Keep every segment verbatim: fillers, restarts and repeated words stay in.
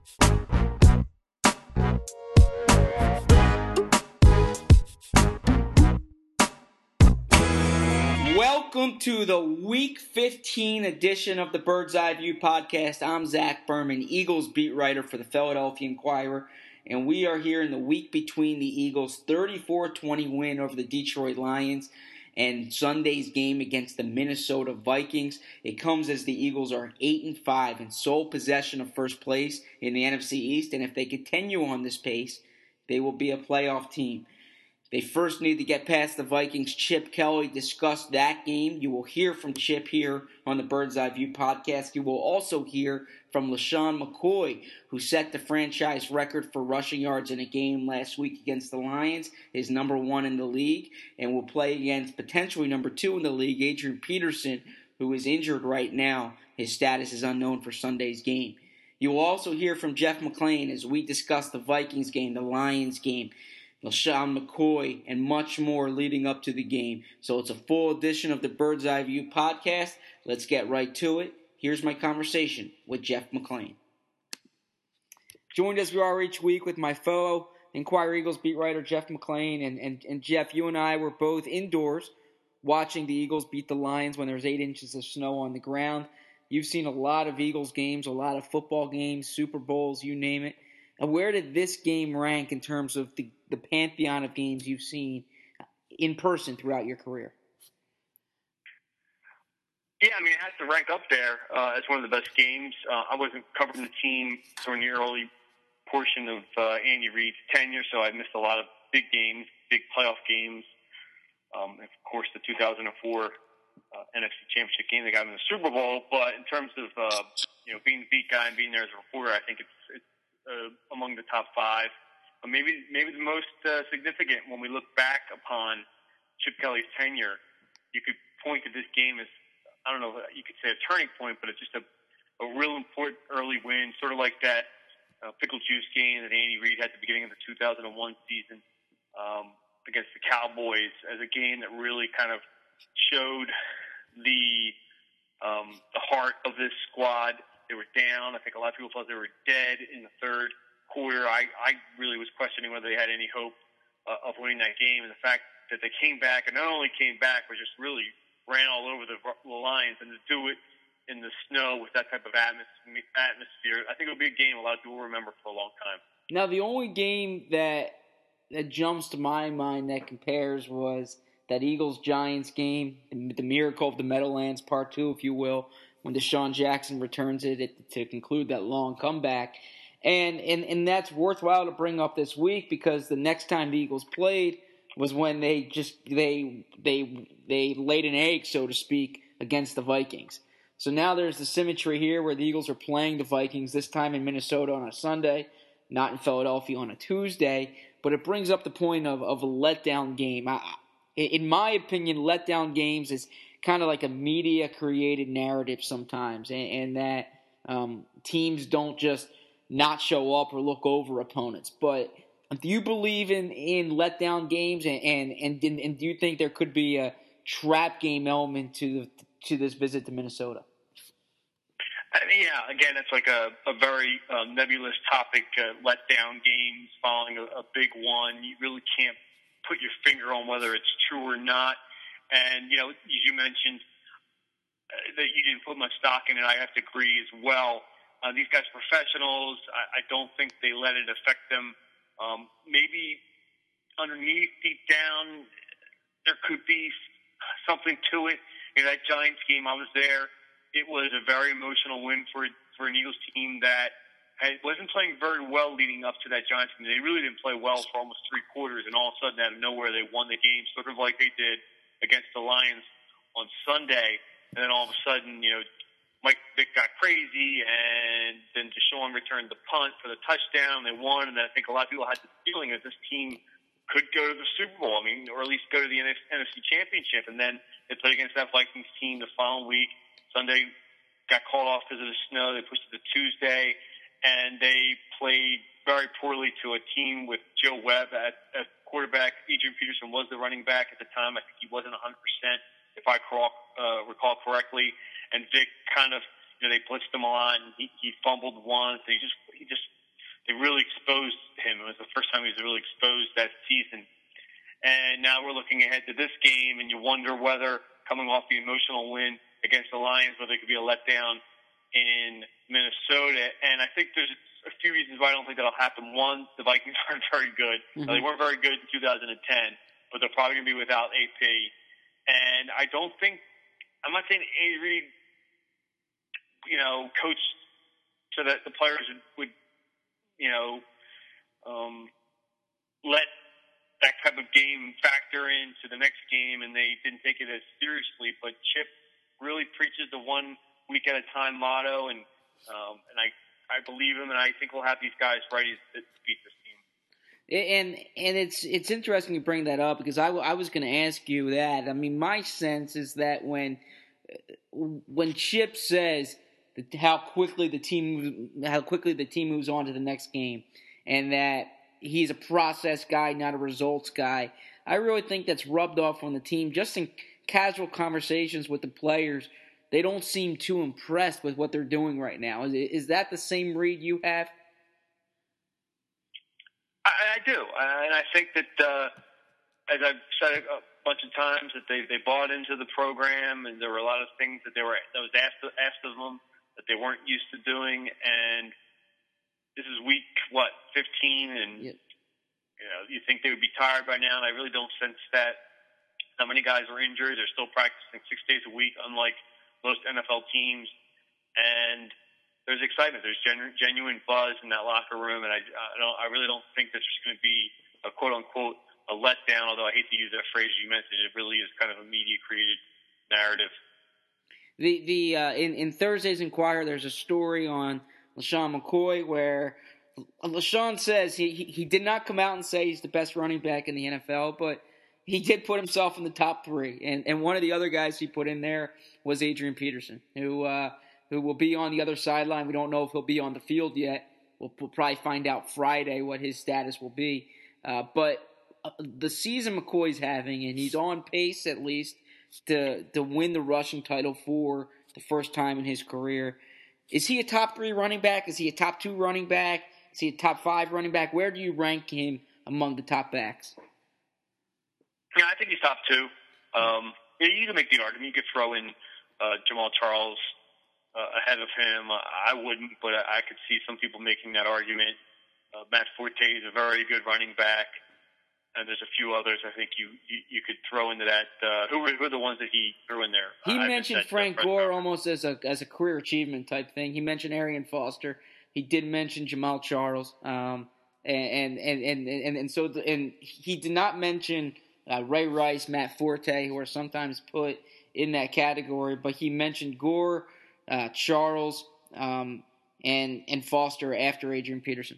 Welcome to the Week fifteen edition of the Bird's Eye View podcast. I'm Zach Berman, Eagles beat writer for the Philadelphia Inquirer, and we are here in the week between the Eagles' thirty-four twenty win over the Detroit Lions and Sunday's game against the Minnesota Vikings. It comes as the Eagles are eight and five in sole possession of first place in the N F C East, and if they continue on this pace, they will be a playoff team. They first need to get past the Vikings. Chip Kelly discussed that game. You will hear from Chip here on the Bird's Eye View podcast. You will also hear from LeSean McCoy, who set the franchise record for rushing yards in a game last week against the Lions, is number one in the league, and will play against potentially number two in the league, Adrian Peterson, who is injured right now. His status is unknown for Sunday's game. You will also hear from Jeff McLane as we discuss the Vikings game, the Lions game, LeSean McCoy, and much more leading up to the game. So it's a full edition of the Bird's Eye View podcast. Let's get right to it. Here's my conversation with Jeff McLane. Joined as we are each week with my fellow Inquirer Eagles beat writer Jeff McLane. And, and, and Jeff, you and I were both indoors watching the Eagles beat the Lions when there was eight inches of snow on the ground. You've seen a lot of Eagles games, a lot of football games, Super Bowls, you name it. And where did this game rank in terms of the, the pantheon of games you've seen in person throughout your career? Yeah, I mean, it has to rank up there uh, as one of the best games. Uh, I wasn't covering the team during the early portion of uh, Andy Reid's tenure, so I missed a lot of big games, big playoff games. Um, and of course, the two thousand four uh, N F C Championship game that got him in the Super Bowl. But in terms of uh, you know being the beat guy and being there as a reporter, I think it's it's Uh, among the top five, or maybe maybe the most uh, significant when we look back upon Chip Kelly's tenure. You could point to this game as, I don't know, you could say a turning point, but it's just a, a real important early win, sort of like that uh, pickle juice game that Andy Reid had at the beginning of the two thousand one season um, against the Cowboys, as a game that really kind of showed the um, the heart of this squad. They were down. I think a lot of people thought they were dead in the third quarter. I, I really was questioning whether they had any hope uh, of winning that game. And the fact that they came back, and not only came back, but just really ran all over the, the Lions, and to do it in the snow with that type of atmosphere, I think it'll be a game a lot of people will remember for a long time. Now, the only game that that jumps to my mind that compares was that Eagles-Giants game, the miracle of the Meadowlands Part two, if you will, when Deshaun Jackson returns it to conclude that long comeback. And, and and that's worthwhile to bring up this week because the next time the Eagles played was when they just they they they laid an egg, so to speak, against the Vikings. So now there's the symmetry here where the Eagles are playing the Vikings, this time in Minnesota on a Sunday, not in Philadelphia on a Tuesday. But it brings up the point of, of a letdown game. I, in my opinion, letdown games is kind of like a media-created narrative sometimes, and, and that um, teams don't just not show up or look over opponents. But do you believe in, in letdown games, and, and, and, and do you think there could be a trap game element to to this visit to Minnesota? Uh, yeah, again, it's like a, a very uh, nebulous topic, uh, letdown games following a, a big one. You really can't put your finger on whether it's true or not. And, you know, as you mentioned, uh, that you didn't put much stock in it, I have to agree as well. Uh, these guys are professionals. I, I don't think they let it affect them. Um, maybe underneath, deep down, there could be something to it. In that Giants game, I was there. It was a very emotional win for for an Eagles team that had, wasn't playing very well leading up to that Giants game. They really didn't play well for almost three quarters, and all of a sudden, out of nowhere, they won the game, sort of like they did against the Lions on Sunday, and then all of a sudden, you know, Mike Vick got crazy, and then Deshaun returned the punt for the touchdown. They won, and then I think a lot of people had the feeling that this team could go to the Super Bowl, I mean, or at least go to the N F C Championship, and then they played against that Vikings team the following week. Sunday got called off because of the snow. They pushed it to Tuesday, and they played very poorly to a team with Joe Webb at, at quarterback. Adrian Peterson was the running back at the time. I think he wasn't one hundred percent, if I recall, uh, recall correctly. And Vic kind of, you know, they blitzed him a lot, and he, he fumbled once. And he just he just they really exposed him. It was the first time he was really exposed that season. And now we're looking ahead to this game, and you wonder whether, coming off the emotional win against the Lions, whether it could be a letdown in Minnesota. And I think there's a few reasons why I don't think that'll happen. One, the Vikings aren't very good. Mm-hmm. Now, they weren't very good in two thousand ten, but they're probably going to be without A P. And I don't think, I'm not saying Andy Reid, you know, coached so that the players would, would you know, um, let that type of game factor into the next game, and they didn't take it as seriously. But Chip really preaches the one week at a time motto, and um, and I, I believe him, and I think we'll have these guys ready to beat this team. And and it's it's interesting you bring that up because I, I was going to ask you that. I mean, my sense is that when when Chip says that how quickly the team how quickly the team moves on to the next game, and that he's a process guy, not a results guy, I really think that's rubbed off on the team. Just in casual conversations with the players, they don't seem too impressed with what they're doing right now. Is, is that the same read you have? I, I do, and I think that, uh, as I've said a bunch of times, that they they bought into the program, and there were a lot of things that they were that was asked asked of them that they weren't used to doing, and this is week, what, fifteen, and yep. you know, you think they would be tired by now, and I really don't sense that. Not many guys are injured. They're still practicing six days a week, unlike most N F L teams. And there's excitement. There's genu- genuine buzz in that locker room, and I, I, don't, I really don't think there's just going to be a quote-unquote a letdown, although I hate to use that phrase you mentioned. It really is kind of a media-created narrative. The the uh, in, in Thursday's Inquirer, there's a story on LeSean McCoy, where LeSean says he, he he did not come out and say he's the best running back in the N F L, but he did put himself in the top three. And and one of the other guys he put in there was Adrian Peterson, who uh, who will be on the other sideline. We don't know if he'll be on the field yet. We'll, we'll probably find out Friday what his status will be. Uh, but uh, the season McCoy's having, and he's on pace at least to to win the rushing title for the first time in his career. Is he a top three running back? Is he a top two running back? Is he a top five running back? Where do you rank him among the top backs? Yeah, I think he's top two. Um, you can make the argument. You could throw in uh, Jamal Charles uh, ahead of him. Uh, I wouldn't, but I, I could see some people making that argument. Uh, Matt Forte is a very good running back, and there's a few others I think you, you, you could throw into that. Uh, who, were, who are the ones that he threw in there? He uh, mentioned Frank Gore almost as a as a career achievement type thing. He mentioned Arian Foster. He did mention Jamal Charles, um, and, and, and, and, and so the, and he did not mention uh, Ray Rice, Matt Forte, who are sometimes put in that category. But he mentioned Gore, uh, Charles, um, and and Foster after Adrian Peterson.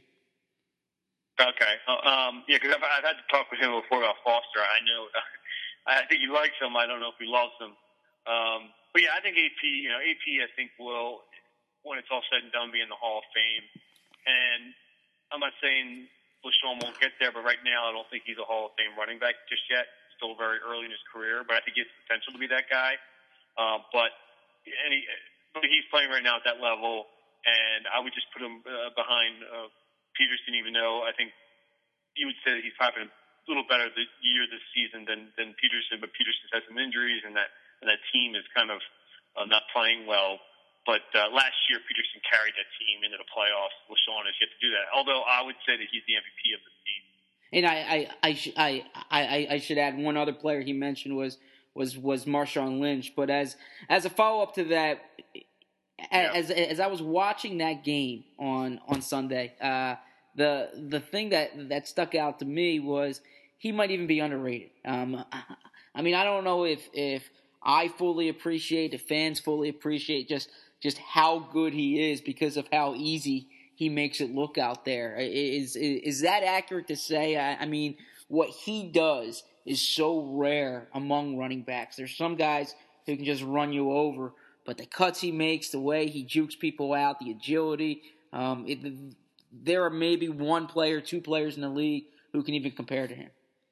Okay, um, yeah, because I've, I've had to talk with him before about Foster. I know, I think he likes him. I don't know if he loves him. Um, but yeah, I think A P. You know, A P. I think will, when it's all said and done, be in the Hall of Fame. And I'm not saying LeSean won't get there, but right now I don't think he's a Hall of Fame running back just yet. Still very early in his career, but I think he has the potential to be that guy. Uh, but and he, but he's playing right now at that level, and I would just put him uh, behind uh, Peterson, even though I think you would say that he's probably a little better this year this season than than Peterson. But Peterson's had some injuries, and that and that team is kind of uh, not playing well. But uh, last year, Peterson carried that team into the playoffs. LeSean has yet to do that. Although I would say that he's the M V P of the team. And I I I, sh- I, I, I should add one other player he mentioned was was was Marshawn Lynch. But as as a follow up to that, as yeah. as I was watching that game on on Sunday, uh, the the thing that that stuck out to me was he might even be underrated. Um, I mean, I don't know if if I fully appreciate, if fans fully appreciate just just how good he is because of how easy he makes it look out there. Is is, is that accurate to say? I, I mean, what he does is so rare among running backs. There's some guys who can just run you over, but the cuts he makes, the way he jukes people out, the agility, um, it, there are maybe one player, two players in the league who can even compare to him.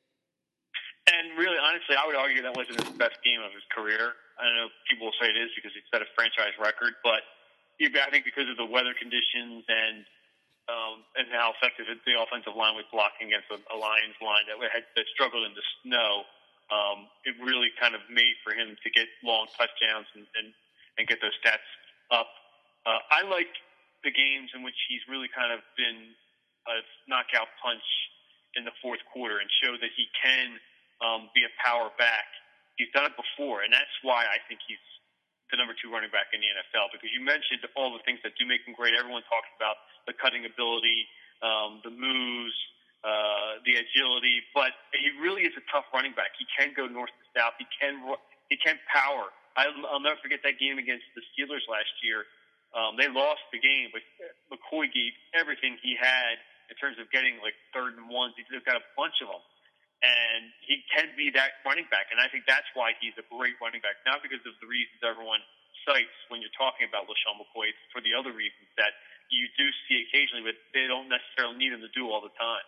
And really, honestly, I would argue that wasn't his best game of his career. I don't know if people will say it is because he set a franchise record, but I think because of the weather conditions and um, and how effective the offensive line was blocking against a, a Lions line that had that struggled in the snow. Um, it really kind of made for him to get long touchdowns and, and, and get those stats up. Uh, I like the games in which he's really kind of been a knockout punch in the fourth quarter and show that he can um, be a power back. He's done it before, and that's why I think he's the number two running back in the N F L, because you mentioned all the things that do make him great. Everyone talks about the cutting ability, um, the moves, uh, the agility, but he really is a tough running back. He can go north to south. He can he can power. I'll, I'll never forget that game against the Steelers last year. Um, they lost the game, but McCoy gave everything he had in terms of getting like third and ones. He's got a bunch of them. And he can be that running back. And I think that's why he's a great running back, not because of the reasons everyone cites when you're talking about LeSean McCoy, it's for the other reasons that you do see occasionally, but they don't necessarily need him to do all the time.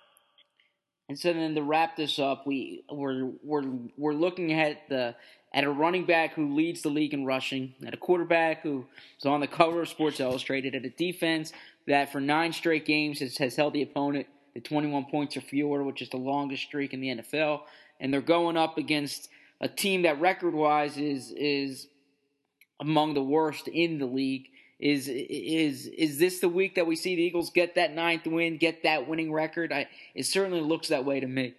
And so then to wrap this up, we, we're, we're, we're looking at the at a running back who leads the league in rushing, at a quarterback who is on the cover of Sports Illustrated, at a defense that for nine straight games has, has held the opponent to twenty-one points or fewer, which is the longest streak in the N F L. And they're going up against a team that record-wise is is among the worst in the league. Is is is this the week that we see the Eagles get that ninth win, get that winning record? I, it certainly looks that way to me.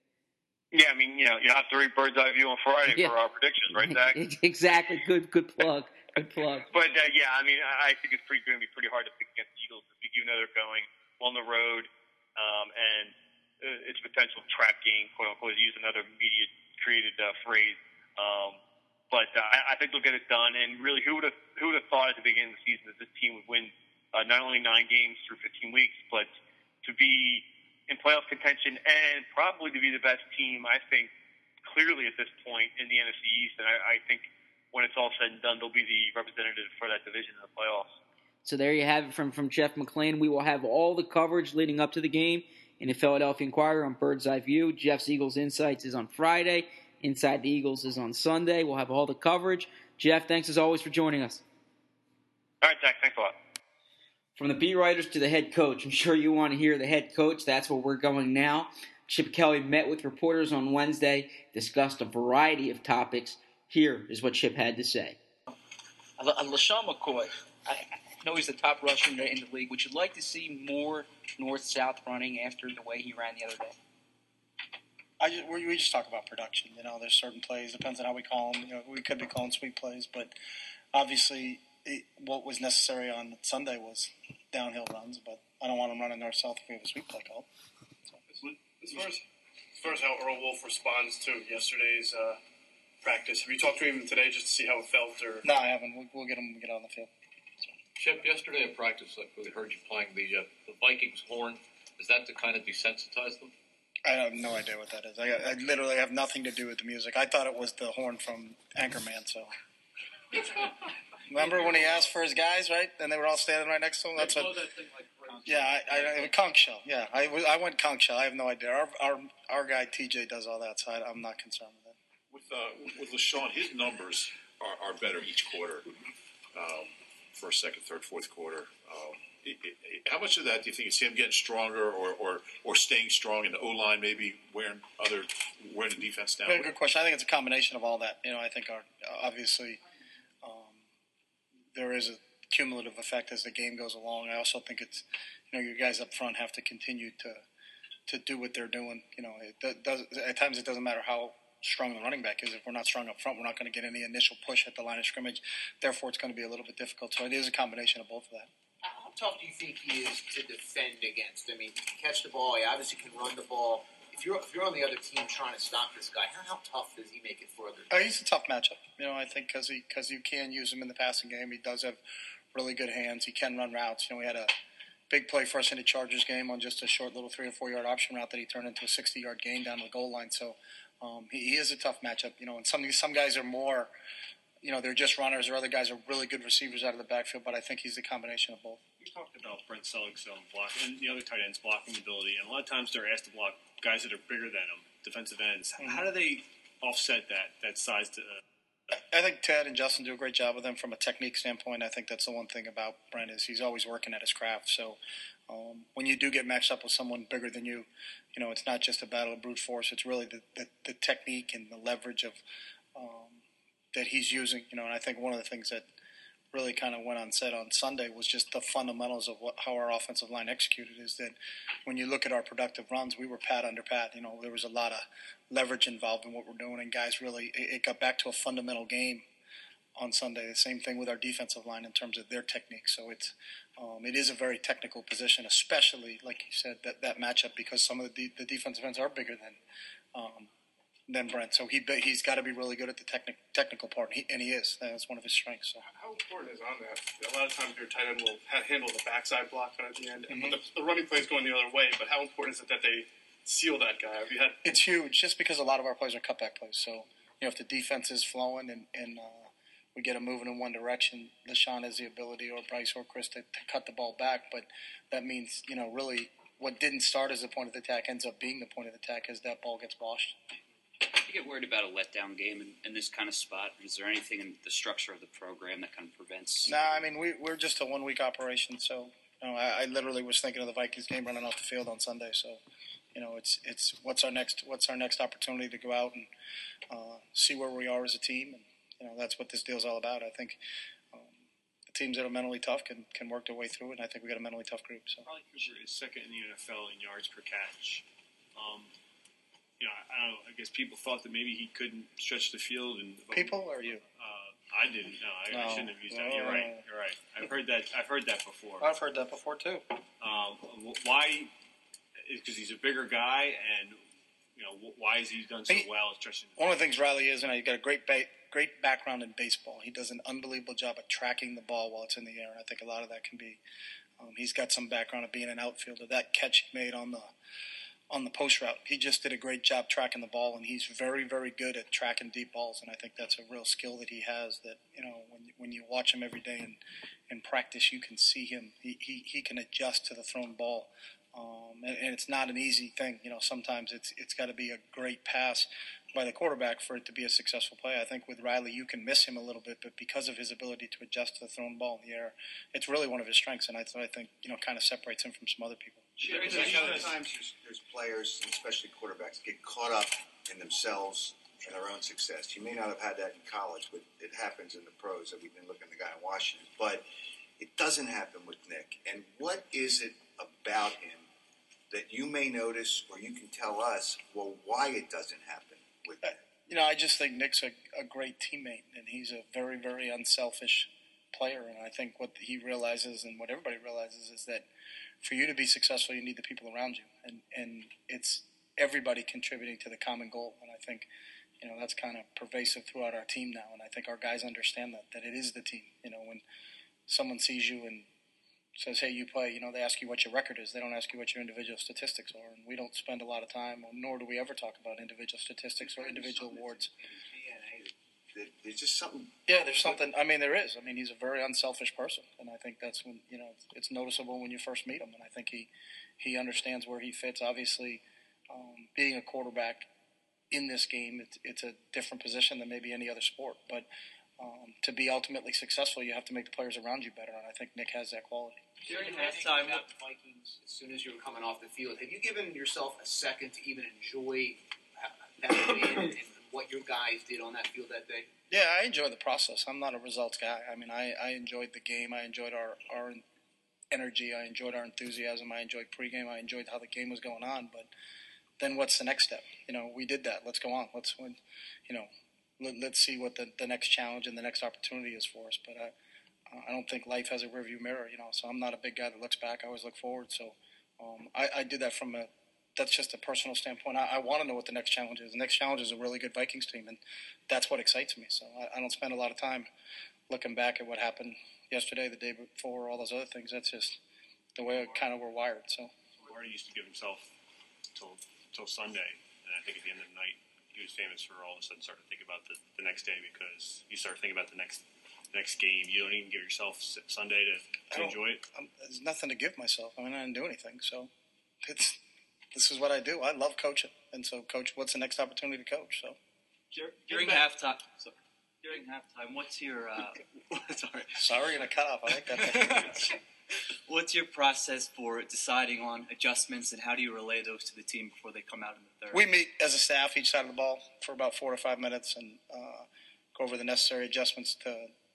Yeah, I mean, you know, you have to read Bird's Eye View on Friday yeah. for our predictions, right, Zach? Exactly. Good, good plug. Good plug. But uh, yeah, I mean, I think it's pretty going to be pretty hard to pick against the Eagles because you know they're going on the road, um, and uh, it's potential trap game, quote unquote, to use another media created uh, phrase. Um, but uh, I, I think they'll get it done. And really, who would have who would have thought at the beginning of the season that this team would win uh, not only nine games through fifteen weeks, but to be in playoff contention and probably to be the best team, I think, clearly at this point in the N F C East. And I, I think when it's all said and done, they'll be the representative for that division in the playoffs. So there you have it from, from Jeff McLean. We will have all the coverage leading up to the game in the Philadelphia Inquirer on Bird's Eye View. Jeff's Eagles Insights is on Friday. Inside the Eagles is on Sunday. We'll have all the coverage. Jeff, thanks as always for joining us. All right, Zach, thanks a lot. From the beat writers to the head coach, I'm sure you want to hear the head coach. That's where we're going now. Chip Kelly met with reporters on Wednesday, discussed a variety of topics. Here is what Chip had to say. Uh, LeSean McCoy, I know he's the top rusher in the league. Would you like to see more north-south running after the way he ran the other day? I just, we, we just talk about production. You know, there's certain plays. Depends on how we call them. You know, we could be calling sweep plays, but obviously it, what was necessary on Sunday was downhill runs. But I don't want him running north-south if we have a sweep play call. So. As far as, as far as how Earl Wolf responds to yesterday's uh, practice, have you talked to him today just to see how it felt? Or no, I haven't. We'll, we'll get him get on the field. So. Chip, yesterday at practice, I really heard you playing the uh, the Vikings horn. Is that to kind of desensitize them? I have no idea what that is. I, I literally have nothing to do with the music. I thought it was the horn from Anchorman. So, remember when he asked for his guys, right? And they were all standing right next to him. That's what. That thing like yeah, I, I, conch shell. Yeah, I, I went conch shell. I have no idea. Our our our guy T J does all that, so I, I'm not concerned with that. With uh, with LeSean, his numbers are, are better each quarter. Um, first, second, third, fourth quarter. Um, It, it, how much of that do you think is him getting stronger, or, or, or staying strong in the O line, maybe wearing other wearing the defense down? Very good question. I think it's a combination of all that. You know, I think our, obviously um, there is a cumulative effect as the game goes along. I also think it's, you know, your guys up front have to continue to to do what they're doing. You know, it does at times it doesn't matter how strong the running back is. If we're not strong up front, we're not going to get any initial push at the line of scrimmage. Therefore, it's going to be a little bit difficult. So it is a combination of both of that. How tough do you think he is to defend against? I mean, he can catch the ball. He obviously can run the ball. If you're if you're on the other team trying to stop this guy, how, how tough does he make it for others? Uh, he's a tough matchup. You know, I think because he because you can use him in the passing game. He does have really good hands. He can run routes. You know, we had a big play for us in the Chargers game on just a short little three or four yard option route that he turned into a sixty yard gain down the goal line. So um, he, he is a tough matchup. You know, and some some guys are more. You know, they're just runners, or other guys are really good receivers out of the backfield, but I think he's a combination of both. You talked about Brent Selleck's um, block and the other tight ends blocking ability, and a lot of times they're asked to block guys that are bigger than them, defensive ends. Mm-hmm. How do they offset that that size? To, uh, I think Ted and Justin do a great job with them from a technique standpoint. I think that's the one thing about Brent is he's always working at his craft. So Um, when you do get matched up with someone bigger than you, you know, it's not just a battle of brute force. It's really the, the, the technique and the leverage of um, that he's using. You know, and I think one of the things that really kind of went unsaid on Sunday was just the fundamentals of what, how our offensive line executed. Is that when you look at our productive runs, we were pad under pad. You know, there was a lot of leverage involved in what we're doing, and guys really it, it got back to a fundamental game on Sunday. The same thing with our defensive line in terms of their technique. So it's um, it is a very technical position, especially like you said that, that matchup because some of the de- the defensive ends are bigger than um, than Brent. So he he's got to be really good at the technic, technical part, and he, and he is. That's one of his strengths. So. How important is on that? A lot of times your tight end will ha- handle the backside block at the end, Mm-hmm. but the, the running play is going the other way. But how important is it that they seal that guy? Have you had? It's huge, just because a lot of our plays are cutback plays. So you know, if the defense is flowing and and uh, we get them moving in one direction, LeSean has the ability, or Bryce or Chris, to, to cut the ball back. But that means, you know, really what didn't start as the point of the attack ends up being the point of the attack as that ball gets boshed. Do you get worried about a letdown game in, in this kind of spot? Is there anything in the structure of the program that kind of prevents? No, nah, I mean, we, we're just a one-week operation. So, you know, I, I literally was thinking of the Vikings game running off the field on Sunday. So, you know, it's it's what's our next what's our next opportunity to go out and uh, see where we are as a team. And, you know, that's what this deal's all about. I think um, the teams that are mentally tough can, can work their way through it, and I think we got a mentally tough group. So. Probably Cooper is second in the N F L in yards per catch. Um, you know, I, I don't know. I guess people thought that maybe he couldn't stretch the field. And People or you? Uh, I didn't. No, I, No. I shouldn't have used that. You're right. You're right. I've heard that. I've heard that before. I've heard that before too. Um, why? Because he's a bigger guy, and you know, why has he done so He- well at stretching? One of the things Riley is, and he's got a great ba- great background in baseball. He does an unbelievable job at tracking the ball while it's in the air, and I think a lot of that can be. Um, he's got some background of being an outfielder. That catch he made on the on the post route, he just did a great job tracking the ball, and he's very, very good at tracking deep balls. And I think that's a real skill that he has. That you know, when when you watch him every day in, in practice, you can see him. He he, he can adjust to the thrown ball. Um, and, and it's not an easy thing. You know, sometimes it's it's got to be a great pass by the quarterback for it to be a successful play. I think with Riley, you can miss him a little bit, but because of his ability to adjust to the thrown ball in the air, it's really one of his strengths, and I, I think, you know, kind of separates him from some other people. Sure, There's there's a- sometimes there's, there's players, and especially quarterbacks, get caught up in themselves and their own success. You may not have had that in college, but it happens in the pros. That we've been looking at the guy in Washington, but it doesn't happen with Nick. And what is it about him that you may notice, or you can tell us, well, why it doesn't happen with him? You know, I just think Nick's a, a great teammate, and he's a very, very unselfish player. And I think what he realizes, and what everybody realizes, is that for you to be successful, you need the people around you, and and it's everybody contributing to the common goal. And I think, you know, that's kind of pervasive throughout our team now. And I think our guys understand that that it is the team. You know, when someone sees you and says, hey, you play, you know, they ask you what your record is. They don't ask you what your individual statistics are. And we don't spend a lot of time, nor do we ever talk about individual statistics or individual awards. There's just something. Yeah, there's something. I mean, there is. I mean, he's a very unselfish person. And I think that's when, you know, it's noticeable when you first meet him. And I think he, he understands where he fits. Obviously, um, being a quarterback in this game, it's, it's a different position than maybe any other sport. But Um, to be ultimately successful, you have to make the players around you better, and I think Nick has that quality. During halftime, about the Vikings, as soon as you were coming off the field, have you given yourself a second to even enjoy that win and what your guys did on that field that day? Yeah, I enjoy the process. I'm not a results guy. I mean, I, I enjoyed the game. I enjoyed our, our energy. I enjoyed our enthusiasm. I enjoyed pregame. I enjoyed how the game was going on. But then what's the next step? You know, we did that. Let's go on. Let's win. You know, let, let's see what the, the next challenge and the next opportunity is for us. But I, I don't think life has a rearview mirror, you know, so I'm not a big guy that looks back. I always look forward. So um, I, I do that from a that's just a personal standpoint. I, I want to know what the next challenge is. The next challenge is a really good Vikings team, and that's what excites me. So I, I don't spend a lot of time looking back at what happened yesterday, the day before, all those other things. That's just the way kind of we're wired. So Marty used to give himself till till Sunday, and I think at the end of the night he was famous for all of a sudden starting to think about the, the next day, because you start thinking about the next next game. You don't even give yourself Sunday to, to enjoy it. I'm, there's nothing to give myself. I mean, I didn't do anything, so it's. This is what I do. I love coaching, and so, coach, what's the next opportunity to coach? So during halftime, sorry, during halftime, what's your? Uh, sorry, sorry, and a cutoff. I like that. What's your process for deciding on adjustments, and how do you relay those to the team before they come out in the third? We meet as a staff each side of the ball for about four or five minutes and uh, go over the necessary adjustments to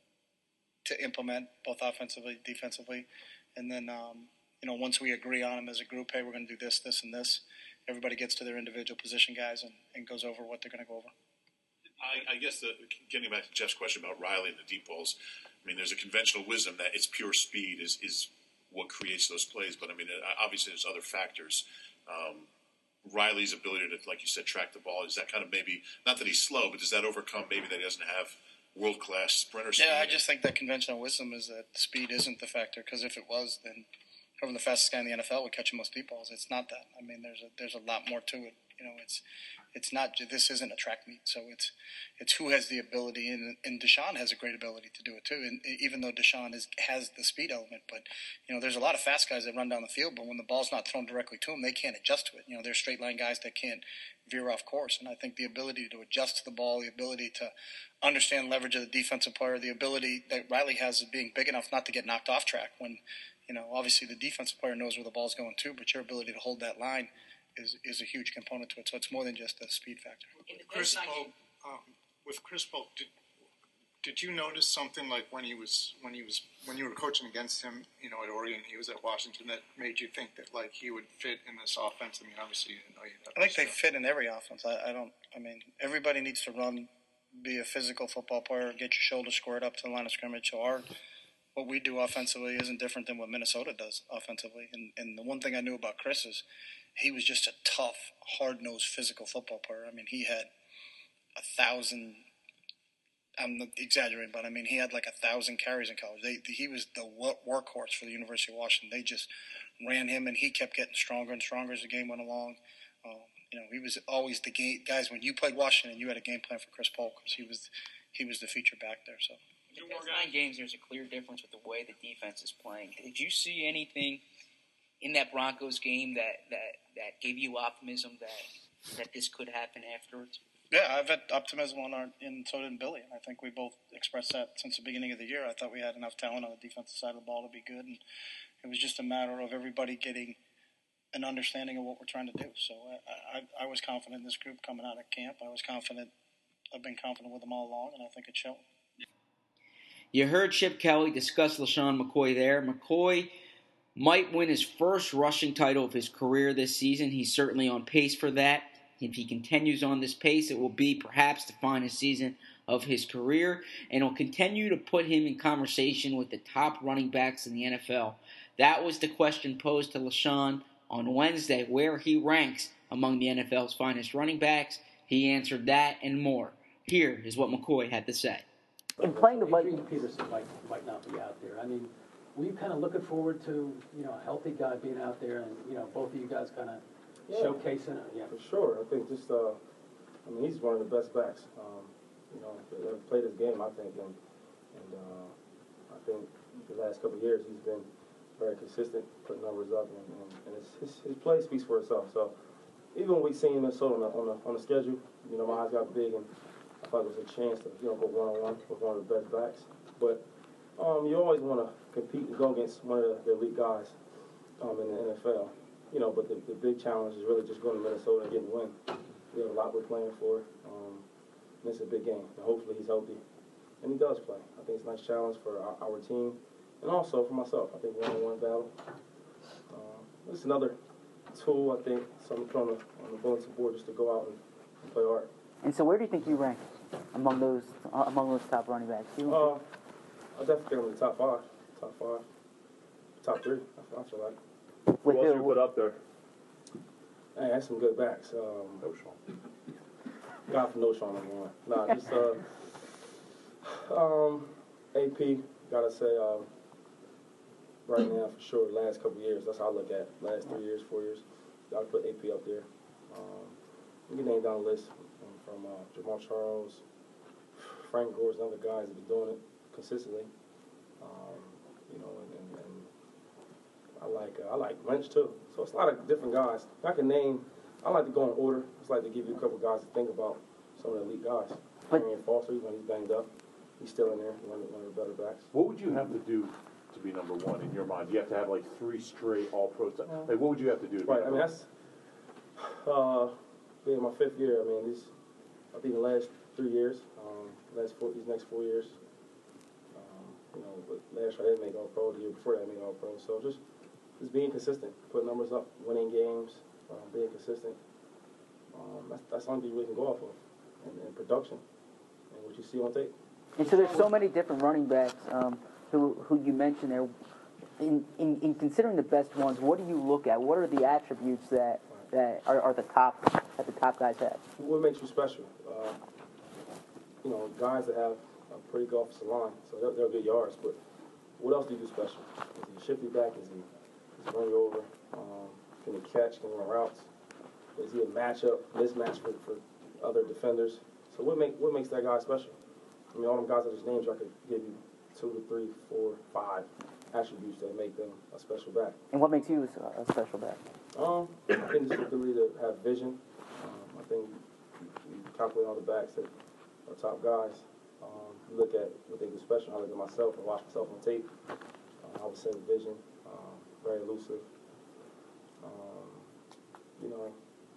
to implement both offensively, defensively, and then um, you know once we agree on them as a group, hey, we're going to do this, this, and this. Everybody gets to their individual position guys and, and goes over what they're going to go over. I, I guess the, getting back to Jeff's question about Riley and the deep balls, I mean, there's a conventional wisdom that it's pure speed is, is what creates those plays. But, I mean, obviously there's other factors. Um, Riley's ability to, like you said, track the ball, is that kind of maybe, not that he's slow, but does that overcome maybe that he doesn't have world-class sprinter speed? Yeah, I just think that conventional wisdom is that speed isn't the factor, because if it was, then whoever the fastest guy in the N F L would catch the most deep balls. It's not that. I mean, there's a, there's a lot more to it. You know, it's it's not. This isn't a track meet, so it's it's who has the ability, and, and Deshaun has a great ability to do it too. And even though Deshaun is, has the speed element, but you know, there's a lot of fast guys that run down the field, but when the ball's not thrown directly to them, they can't adjust to it. You know, they're straight line guys that can't veer off course. And I think the ability to adjust to the ball, the ability to understand leverage of the defensive player, the ability that Riley has of being big enough not to get knocked off track when, you know, obviously the defensive player knows where the ball's going to, but your ability to hold that line is is a huge component to it. So it's more than just a speed factor. Chris Polk, um, with Chris Polk, did, did you notice something like when he was when he was when you were coaching against him, you know, at Oregon, he was at Washington, that made you think that like he would fit in this offense? I mean, obviously you didn't know you. I think they fit in every offense. I, I don't. I mean, everybody needs to run, be a physical football player, get your shoulders squared up to the line of scrimmage. So our what we do offensively isn't different than what Minnesota does offensively. And and the one thing I knew about Chris is he was just a tough, hard-nosed, physical football player. I mean, he had a thousand. I'm not exaggerating, but I mean, he had like a thousand carries in college. They, he was the workhorse for the University of Washington. They just ran him, and he kept getting stronger and stronger as the game went along. Um, you know, he was always the game guys. When you played Washington, you had a game plan for Chris Polk because he was he was the feature back there. So. In the past nine games, there's a clear difference with the way the defense is playing. Did you see anything in that Broncos game that, that, that gave you optimism that that this could happen afterwards? Yeah, I've had optimism on our, and so did Billy. And I think we both expressed that since the beginning of the year. I thought we had enough talent on the defensive side of the ball to be good, and it was just a matter of everybody getting an understanding of what we're trying to do. So I, I, I was confident in this group coming out of camp. I was confident. I've been confident with them all along, and I think it's shown. You heard Chip Kelly discuss LeSean McCoy there. McCoy might win his first rushing title of his career this season. He's certainly on pace for that. If he continues on this pace, it will be perhaps the finest season of his career, and will continue to put him in conversation with the top running backs in the N F L. That was the question posed to LeSean on Wednesday, where he ranks among the N F L's finest running backs. He answered that and more. Here is what McCoy had to say. In playing the Vikings, Peterson might might not be out there. I mean, were you kind of looking forward to, you know, a healthy guy being out there, and you know, both of you guys kind of yeah. showcasing it? Yeah, for sure. I think just, uh, I mean, he's one of the best backs, um, you know, that ever played this game. I think, and and uh, I think the last couple of years he's been very consistent, putting numbers up, and, and, and his, his his play speaks for itself. So even when we seen Minnesota on the on the, on the schedule, you know, my eyes got big and I thought it was a chance to, you know, go one-on-one with one of the best backs. But um, you always want to compete and go against one of the, the elite guys um, in the N F L. You know, but the, the big challenge is really just going to Minnesota and getting a win. We have a lot we're playing for. Um, and it's a big game. And hopefully he's healthy. And he does play. I think it's a nice challenge for our, our team. And also for myself. I think one-on-one battle. Um, it's another tool, I think, something put on the, on the bulletin board just to go out and, and play hard. And so where do you think you rank among those uh, among those top running backs? You uh, I definitely think I'm in the top five. Top five. Top three, I feel like. Who else you put up there? Hey, that's some good backs. Um, no Sean. God for no Sean number one. Nah, just uh, um, A P, gotta say, um, right now for sure, last couple of years, that's how I look at last three years, four years. Gotta put A P up there. Um, you can name down the list. From uh, Jamal Charles, Frank Gore's another guys that been doing it consistently. Um, you know, and, and, and I like uh, I like Lynch too. So it's a lot of different guys. If I can name, I like to go in order. I just like to give you a couple guys to think about. Some of the elite guys. Arian Foster, when he's banged up, he's still in there. One of, one of the better backs. What would you have to do to be number one in your mind? You have to have like three straight All-Pro. T- like, what would you have to do? To right. be I mean, that's uh, being my fifth year. I mean, these I think the last three years, um, last four, these next four years. Um, you know, but last year I didn't make All-Pro. The year before that I made All-Pro. So just just being consistent, putting numbers up, winning games, uh, being consistent. Um, that's that's something you really can go off of, and, and production, and what you see on tape. And so there's so many different running backs um, who who you mentioned there. In, in in considering the best ones, what do you look at? What are the attributes that that are, are the top that the top guys have? What makes you special? Uh, you know, guys that have a pretty good offensive line, so they'll, they'll get yards. But what else do you do special? Is he a shifty back? Is he, is he run you over? Um, can he catch? Can he run routes? Is he a matchup, mismatch for, for other defenders? So what make what makes that guy special? I mean, all them guys I just named, I could give you two to three, four, five attributes that make them a special back. And what makes you a, a special back? Um, I think it's the ability to have vision. Um, I think you, you calculate all the backs that are top guys. Um, you look at what they do special. I look at myself and watch myself on tape. Uh, I would say vision, um, very elusive. Um, you know,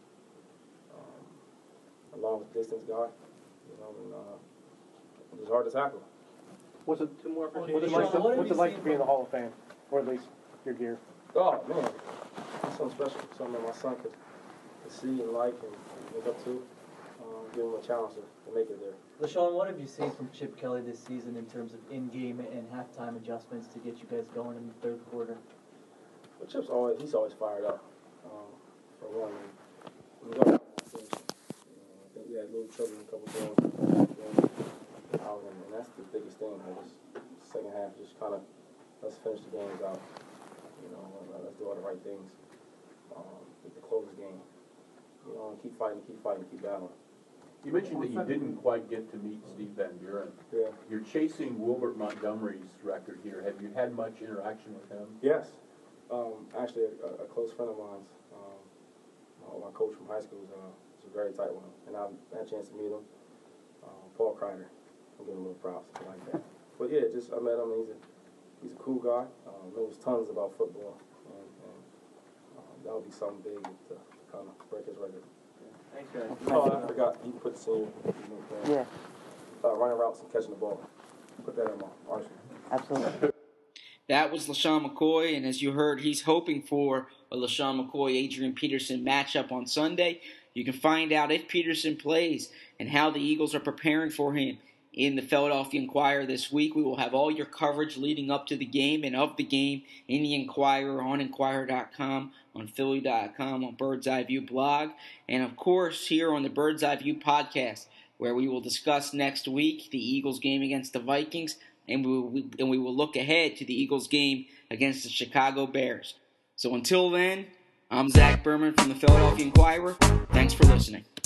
um, a long distance guy. You know, and uh, it's hard to tackle. What's it, Two more for what's it like, to, what's it like to be in the Hall of Fame, or at least your gear? Oh, man. That's something special. Something that my son could, could see and like and, and look up to. Um, give him a challenge to, to make it there. LaShawn, what have you seen from Chip Kelly this season in terms of in-game and halftime adjustments to get you guys going in the third quarter? Well, Chip's always, he's always fired up. Um, for one, when we got out, I think we had a little trouble in a couple games. Out, and, and that's the biggest thing. I just second half, just kind of let's finish the games out. You know, let's do all the right things. Um, get the close game. You know, and keep fighting, keep fighting, keep battling. You mentioned that you didn't quite get to meet Steve Van Buren. Yeah. You're chasing Wilbert Montgomery's record here. Have you had much interaction with him? Yes. Um, actually, a, a close friend of mine's, um, my, my coach from high school, is, uh, is a very tight one, and I had a chance to meet him. Uh, Paul Kreider. I'm giving him a little props. I like that. But yeah, just I met him. He's a he's a cool guy. Um, knows tons about football, and, and um, that would be something big to, to kind of break his record. Thanks, guys. Oh, I forgot. He put the senior. Yeah. Uh, running routes and catching the ball. Put that in my arsenal. Absolutely. That was LaShawn McCoy, and as you heard, he's hoping for a LaShawn McCoy-Adrian Peterson matchup on Sunday. You can find out if Peterson plays and how the Eagles are preparing for him in the Philadelphia Inquirer this week. We will have all your coverage leading up to the game and of the game in the Inquirer, on Inquirer dot com, on Philly dot com, on Bird's Eye View blog, and of course here on the Bird's Eye View podcast, where we will discuss next week the Eagles game against the Vikings, and we will, and we will look ahead to the Eagles game against the Chicago Bears. So until then, I'm Zach Berman from the Philadelphia Inquirer. Thanks for listening.